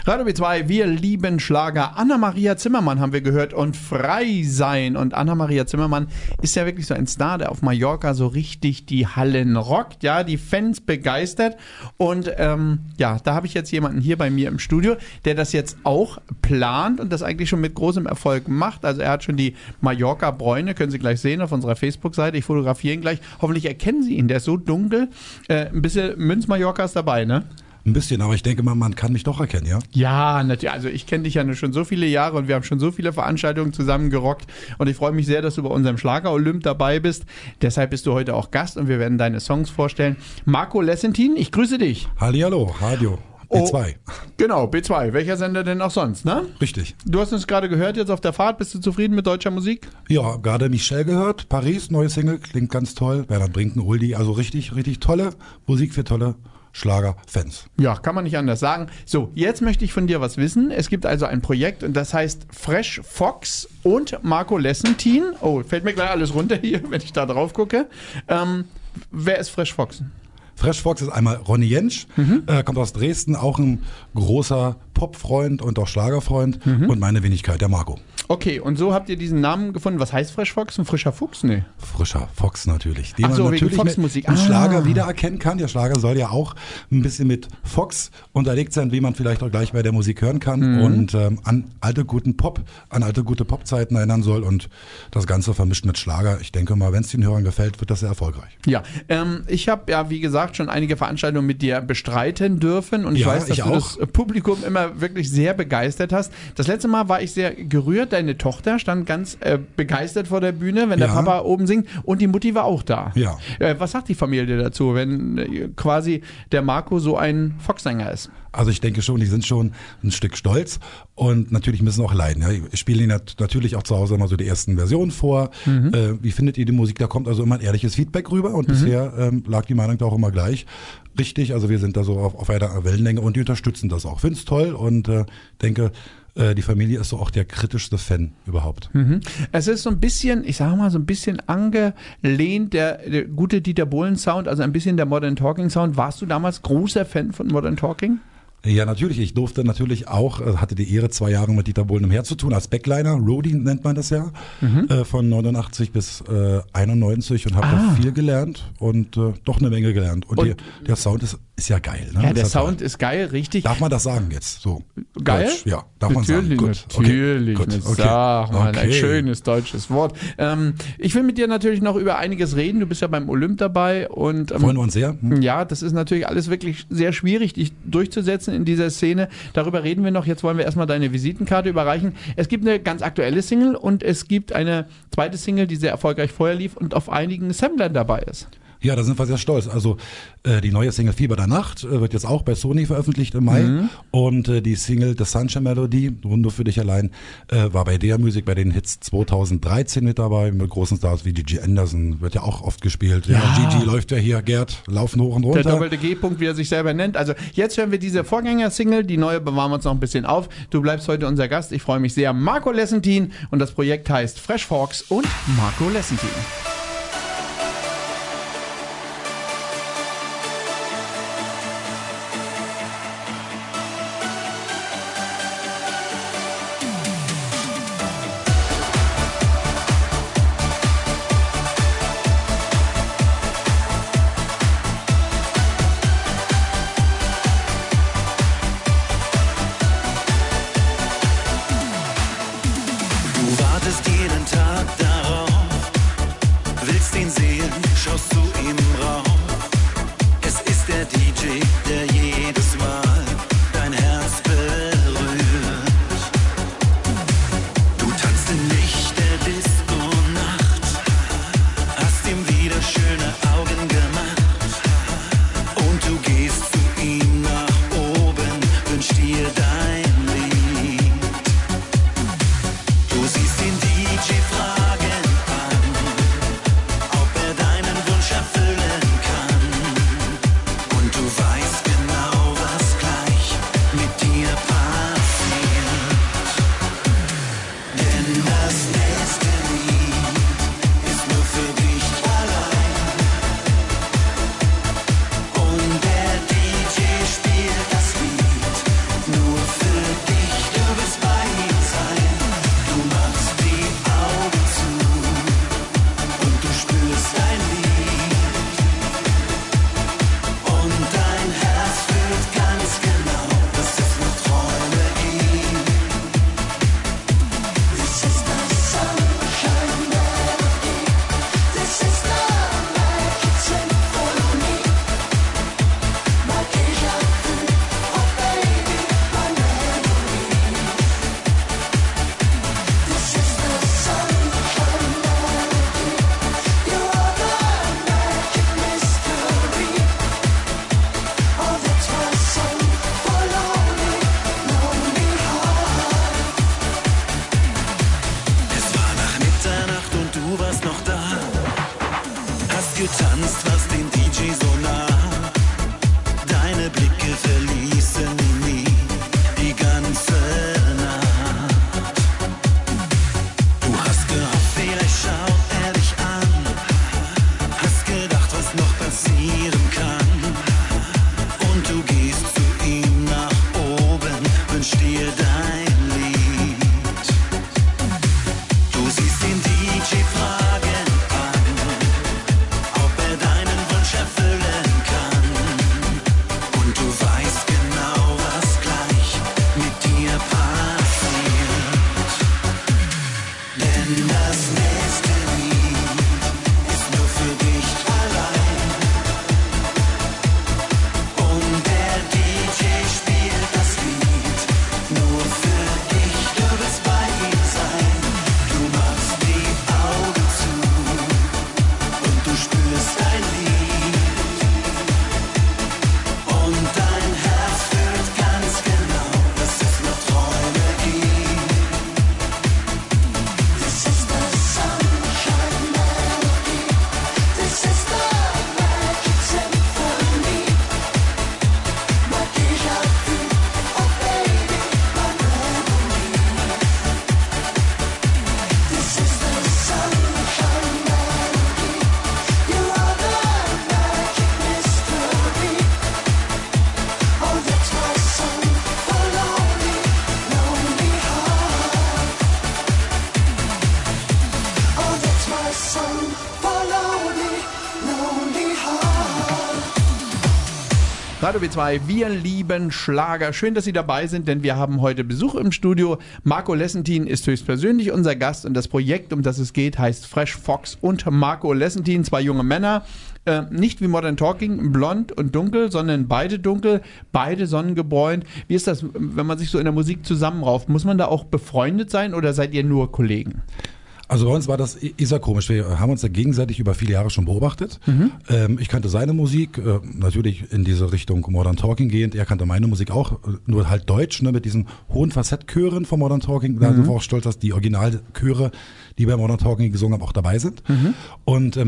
Radio B2, wir lieben Schlager. Anna-Maria Zimmermann haben wir gehört und Frei sein. Und Anna-Maria Zimmermann ist ja wirklich so ein Star, der auf Mallorca so richtig die Hallen rockt, ja, die Fans begeistert. Und ja, da habe ich jetzt jemanden hier bei mir im Studio, der das jetzt auch plant und das eigentlich schon mit großem Erfolg macht. Also er hat schon die Mallorca-Bräune, können Sie gleich sehen auf unserer Facebook-Seite. Ich fotografiere ihn gleich. Hoffentlich erkennen Sie ihn, der ist so dunkel. Ein bisschen Münz-Mallorca ist dabei, ne? Ein bisschen, aber ich denke mal, man kann mich doch erkennen, ja? Ja, natürlich. Also ich kenne dich ja schon so viele Jahre und wir haben schon so viele Veranstaltungen zusammen gerockt und ich freue mich sehr, dass du bei unserem Schlager-Olymp dabei bist. Deshalb bist du heute auch Gast und wir werden deine Songs vorstellen. Marco Lessentin, ich grüße dich. Hallihallo, Radio. B2. Oh, genau, B2. Welcher Sender denn auch sonst, ne? Richtig. Du hast uns gerade gehört jetzt auf der Fahrt. Bist du zufrieden mit deutscher Musik? Ja, gerade Michelle gehört. Paris, neue Single, klingt ganz toll. Bernhard Brinken, Uldi, also richtig, richtig tolle Musik für tolle Schlagerfans. Ja, kann man nicht anders sagen. So, jetzt möchte ich von dir was wissen. Es gibt also ein Projekt und das heißt Fresh Fox und Marco Lessentin. Oh, fällt mir gleich alles runter hier, wenn ich da drauf gucke. Wer ist Fresh Fox? Fresh Fox ist einmal Ronny Jentsch, kommt aus Dresden, auch ein großer Popfreund und auch Schlagerfreund und meine Wenigkeit, der Marco. Okay, und so habt ihr diesen Namen gefunden. Was heißt Fresh Fox? Ein frischer Fuchs? Nee. Frischer Fox natürlich. Den Ach so, man wegen natürlich Fox-Musik. mit Schlager wiedererkennen kann. Der Schlager soll ja auch ein bisschen mit Fox unterlegt sein, wie man vielleicht auch gleich bei der Musik hören kann und an alte gute Popzeiten erinnern soll und das Ganze vermischt mit Schlager. Ich denke mal, wenn es den Hörern gefällt, wird das sehr erfolgreich. Ja, ich habe ja, wie gesagt, schon einige Veranstaltungen mit dir bestreiten dürfen und ich Ja, weiß, dass ich du auch. das Publikum immer wirklich sehr begeistert hast. Das letzte Mal war ich sehr gerührt. Deine Tochter stand ganz begeistert vor der Bühne, wenn der Ja. Papa oben singt und die Mutti war auch da. Ja. Was sagt die Familie dazu, wenn quasi der Marco so ein Foxsänger ist? Also ich denke schon, die sind schon ein Stück stolz und natürlich müssen auch leiden. Ja. Ich spiele ihnen natürlich auch zu Hause immer so die ersten Versionen vor. Wie findet ihr die Musik? Da kommt also immer ein ehrliches Feedback rüber und bisher lag die Meinung da auch immer gleich. Richtig, also wir sind da so auf einer Wellenlänge und die unterstützen das auch. Finde es toll und denke, die Familie ist so auch der kritischste Fan überhaupt. Es ist so ein bisschen, ich sage mal, so ein bisschen angelehnt, der gute Dieter Bohlen Sound, also ein bisschen der Modern Talking Sound. Warst du damals großer Fan von Modern Talking? Ja, natürlich. Ich durfte natürlich auch, hatte die Ehre, 2 Jahre mit Dieter Bohlen umher zu tun, als Backliner, Roadie nennt man das ja, von 89 bis 91 und habe da viel gelernt und doch eine Menge gelernt. Und der Sound ist ja geil. Ne? Ja, der ist ja Sound toll. ist geil, richtig. Darf man das sagen jetzt? So Geil? Deutsch, ja, darf man sagen. Gut. Natürlich. Okay. Sag mal, ein Okay. schönes deutsches Wort. Ich will mit dir natürlich noch über einiges reden. Du bist ja beim Olymp dabei und Freuen wir uns sehr. ja, das ist natürlich alles wirklich sehr schwierig, dich durchzusetzen in dieser Szene. Darüber reden wir noch. Jetzt wollen wir erstmal deine Visitenkarte überreichen. Es gibt eine ganz aktuelle Single und es gibt eine zweite Single, die sehr erfolgreich vorher lief und auf einigen Samplern dabei ist. Ja, da sind wir sehr stolz. Also die neue Single Fieber der Nacht wird jetzt auch bei Sony veröffentlicht im Mai. Und die Single The Sunshine Melody, Nur für dich allein, war bei der Musik bei den Hits 2013 mit dabei, mit großen Stars wie Gigi Anderson, wird ja auch oft gespielt. Ja, Gigi läuft ja hier, Gerd, laufen hoch und runter. Der doppelte G-Punkt, wie er sich selber nennt. Also jetzt hören wir diese Vorgänger-Single, die neue bewahren wir uns noch ein bisschen auf. Du bleibst heute unser Gast. Ich freue mich sehr. Marco Lessentin und das Projekt heißt Fresh Fox und Marco Lessentin. Du wartest jeden Tag darauf, Radio B2, wir lieben Schlager. Schön, dass Sie dabei sind, denn wir haben heute Besuch im Studio. Marco Lessentin ist höchstpersönlich unser Gast und das Projekt, um das es geht, heißt Fresh Fox und Marco Lessentin, zwei junge Männer. Nicht wie Modern Talking, blond und dunkel, sondern beide dunkel, beide sonnengebräunt. Wie ist das, wenn man sich so in der Musik zusammenrauft? Muss man da auch befreundet sein oder seid ihr nur Kollegen? Also bei uns war das sehr komisch. Wir haben uns ja gegenseitig über viele Jahre schon beobachtet. Ich kannte seine Musik, natürlich in diese Richtung Modern Talking gehend. Er kannte meine Musik auch, nur halt deutsch, ne, mit diesen hohen Facettenchören von Modern Talking. Da sind wir auch stolz, dass die Originalchöre, die bei Modern Talking gesungen haben, auch dabei sind. Und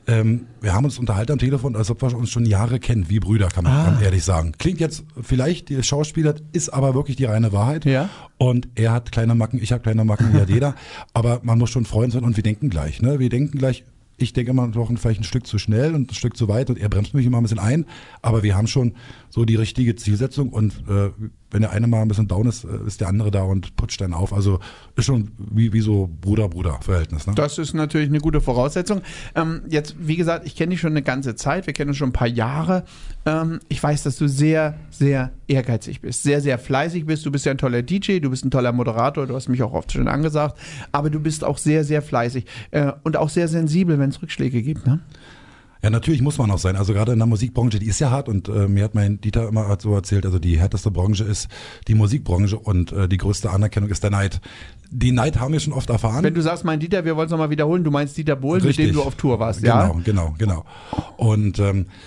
wir haben uns unterhalten am Telefon, als ob wir uns schon Jahre kennen, wie Brüder, kann man ganz ehrlich sagen. Klingt jetzt vielleicht, die Schauspieler, ist aber wirklich die reine Wahrheit. Ja. Und er hat kleine Macken, ich habe kleine Macken, wie hat jeder. Aber man muss schon Freund sein und wir denken gleich. Ne? Wir denken gleich, ich denke immer noch vielleicht ein Stück zu schnell und ein Stück zu weit und er bremst mich immer ein bisschen ein. Aber wir haben schon so die richtige Zielsetzung und wenn der eine mal ein bisschen down ist, ist der andere da und putscht dann auf. Also ist schon wie so Bruder-Bruder-Verhältnis. Ne? Das ist natürlich eine gute Voraussetzung. Jetzt, wie gesagt, ich kenne dich schon eine ganze Zeit. Wir kennen uns schon ein paar Jahre. Ich weiß, dass du sehr, sehr ehrgeizig bist. Sehr, sehr fleißig bist. Du bist ja ein toller DJ, du bist ein toller Moderator. Du hast mich auch oft schon angesagt. Aber du bist auch sehr, sehr fleißig und auch sehr sensibel, wenn es Rückschläge gibt, ne? Ja, natürlich muss man auch sein. Also gerade in der Musikbranche, die ist ja hart und mir hat mein Dieter immer so erzählt, also die härteste Branche ist die Musikbranche und die größte Anerkennung ist der Neid. Den Neid haben wir schon oft erfahren. Wenn du sagst, mein Dieter, wir wollen es nochmal wiederholen, du meinst Dieter Bohlen, Richtig. Mit dem du auf Tour warst, ja? Genau. Und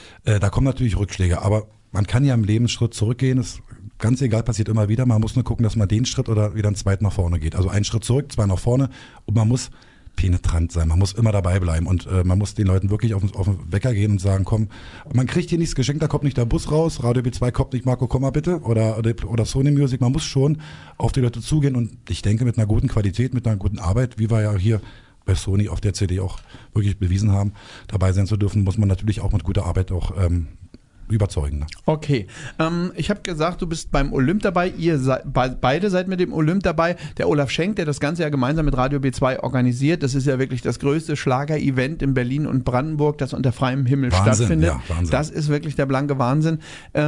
da kommen natürlich Rückschläge, aber man kann ja im Leben einen Schritt zurückgehen, ist ganz egal, passiert immer wieder. Man muss nur gucken, dass man den Schritt oder wieder einen zweiten nach vorne geht. Also einen Schritt zurück, zwei nach vorne und man muss penetrant sein, man muss immer dabei bleiben und man muss den Leuten wirklich auf den Wecker gehen und sagen, komm, man kriegt hier nichts geschenkt, da kommt nicht der Bus raus, Radio B2 kommt nicht, Marco, komm mal bitte oder Sony Music, man muss schon auf die Leute zugehen und ich denke mit einer guten Qualität, mit einer guten Arbeit, wie wir ja hier bei Sony auf der CD auch wirklich bewiesen haben, dabei sein zu dürfen, muss man natürlich auch mit guter Arbeit auch überzeugen. Ne? Okay. Ich habe gesagt, du bist beim Olymp dabei. Ihr beide seid mit dem Olymp dabei. Der Olaf Schenk, der das Ganze ja gemeinsam mit Radio B2 organisiert. Das ist ja wirklich das größte Schlager-Event in Berlin und Brandenburg, das unter freiem Himmel stattfindet. Ja, Wahnsinn. Das ist wirklich der blanke Wahnsinn.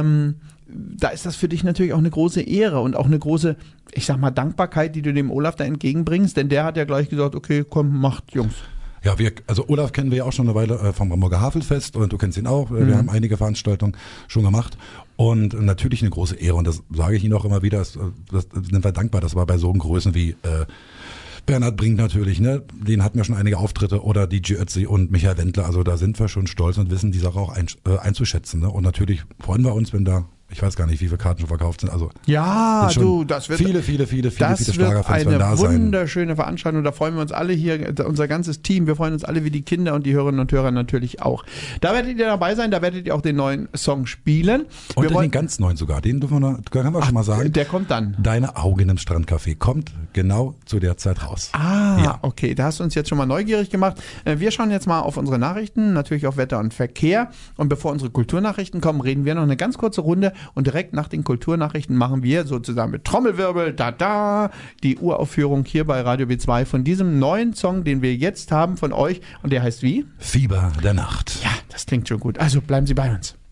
Da ist das für dich natürlich auch eine große Ehre und auch eine große, ich sag mal, Dankbarkeit, die du dem Olaf da entgegenbringst. Denn der hat ja gleich gesagt, okay, komm, macht, Jungs. Ja, also Olaf kennen wir ja auch schon eine Weile vom Hamburger Havelfest und du kennst ihn auch. Wir haben einige Veranstaltungen schon gemacht und natürlich eine große Ehre und das sage ich Ihnen auch immer wieder, das sind wir dankbar, das war bei so Größen wie Bernhard Brink natürlich, ne? Den hatten wir schon einige Auftritte oder DJ Ötzi und Michael Wendler, also da sind wir schon stolz und wissen die Sache auch einzuschätzen. Ne? Und natürlich freuen wir uns, wenn da ich weiß gar nicht, wie viele Karten schon verkauft sind. Also ja, das wird viele Schlagerfans werden da sein. Das wird eine wunderschöne sein. Veranstaltung. Da freuen wir uns alle hier, unser ganzes Team. Wir freuen uns alle wie die Kinder und die Hörerinnen und Hörer natürlich auch. Da werdet ihr dabei sein. Da werdet ihr auch den neuen Song spielen. Und den ganz neuen sogar. Den können wir schon mal sagen. Der kommt dann. Deine Augen im Strandcafé kommt genau zu der Zeit raus. Ja. Okay. Da hast du uns jetzt schon mal neugierig gemacht. Wir schauen jetzt mal auf unsere Nachrichten, natürlich auf Wetter und Verkehr. Und bevor unsere Kulturnachrichten kommen, reden wir noch eine ganz kurze Runde. Und direkt nach den Kulturnachrichten machen wir sozusagen mit Trommelwirbel, die Uraufführung hier bei Radio B2 von diesem neuen Song, den wir jetzt haben von euch. Und der heißt wie? Fieber der Nacht. Ja, das klingt schon gut. Also bleiben Sie bei uns.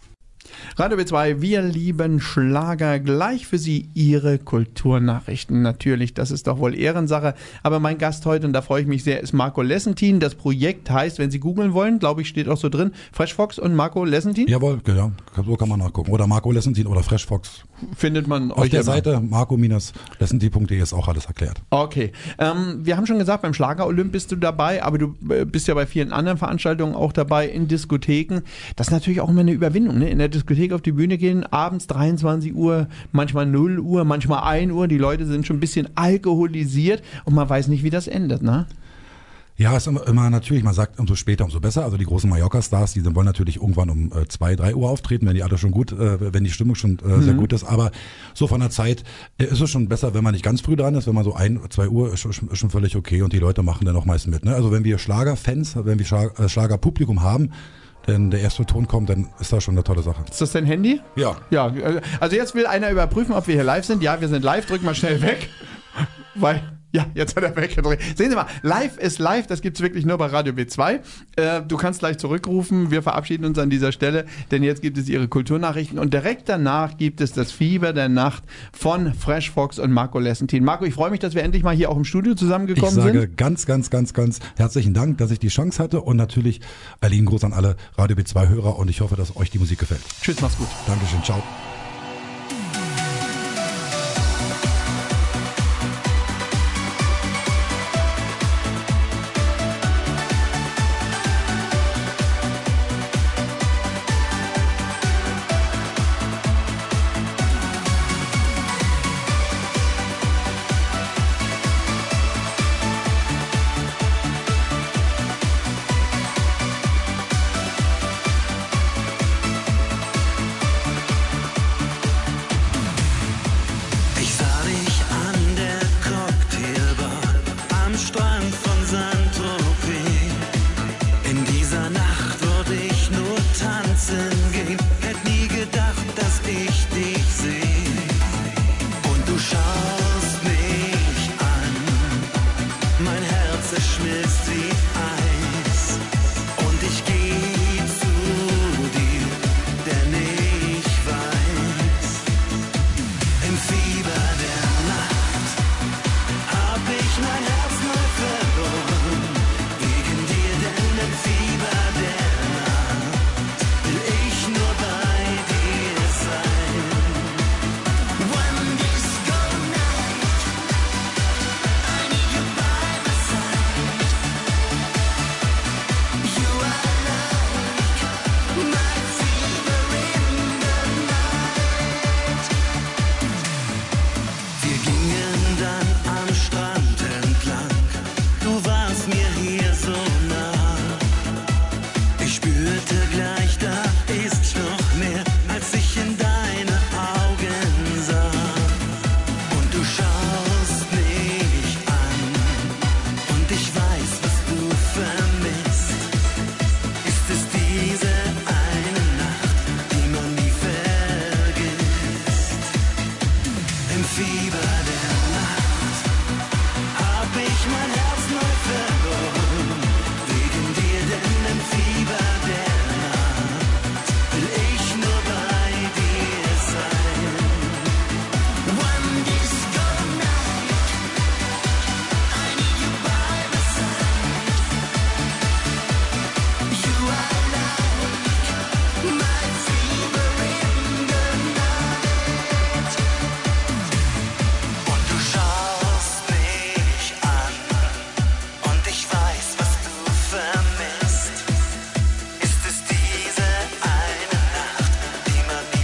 Radio B2, wir lieben Schlager. Gleich für Sie Ihre Kulturnachrichten. Natürlich, das ist doch wohl Ehrensache. Aber mein Gast heute, und da freue ich mich sehr, ist Marco Lessentin. Das Projekt heißt, wenn Sie googeln wollen, glaube ich, steht auch so drin, Fresh Fox und Marco Lessentin? Jawohl, genau. So kann man nachgucken. Oder Marco Lessentin oder Fresh Fox. Findet man auf der Seite marco-lessentin.de ist auch alles erklärt. Okay. Wir haben schon gesagt, beim Schlager-Olymp bist du dabei, aber du bist ja bei vielen anderen Veranstaltungen auch dabei, in Diskotheken. Das ist natürlich auch immer eine Überwindung, ne? In der Diskothek auf die Bühne gehen, abends 23 Uhr, manchmal 0 Uhr, manchmal 1 Uhr. Die Leute sind schon ein bisschen alkoholisiert und man weiß nicht, wie das endet, ne? Ja, ist immer natürlich, man sagt, umso später, umso besser. Also die großen Mallorca-Stars, die wollen natürlich irgendwann um 2, 3 Uhr auftreten, wenn die alle schon gut, wenn die Stimmung schon sehr gut ist. Aber so von der Zeit ist es schon besser, wenn man nicht ganz früh dran ist. Wenn man so 1, 2 Uhr ist schon völlig okay und die Leute machen dann auch meist mit. Ne? Also wenn wir Schlagerfans, wenn wir Schlagerpublikum haben, wenn der erste Ton kommt, dann ist das schon eine tolle Sache. Ist das dein Handy? Ja. Ja, also jetzt will einer überprüfen, ob wir hier live sind. Ja, wir sind live. Drück mal schnell weg. Weil, Ja, jetzt hat er weggedreht. Sehen Sie mal, live ist live, das gibt's wirklich nur bei Radio B2. Du kannst gleich zurückrufen, wir verabschieden uns an dieser Stelle, denn jetzt gibt es Ihre Kulturnachrichten und direkt danach gibt es das Fieber der Nacht von Fresh Fox und Marco Lessentin. Marco, ich freue mich, dass wir endlich mal hier auch im Studio zusammengekommen sind. Ich sage ganz, ganz, ganz, ganz herzlichen Dank, dass ich die Chance hatte und natürlich einen Gruß an alle Radio B2-Hörer und ich hoffe, dass euch die Musik gefällt. Tschüss, mach's gut. Dankeschön, ciao.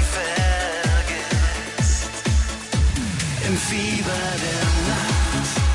Im Fieber der Nacht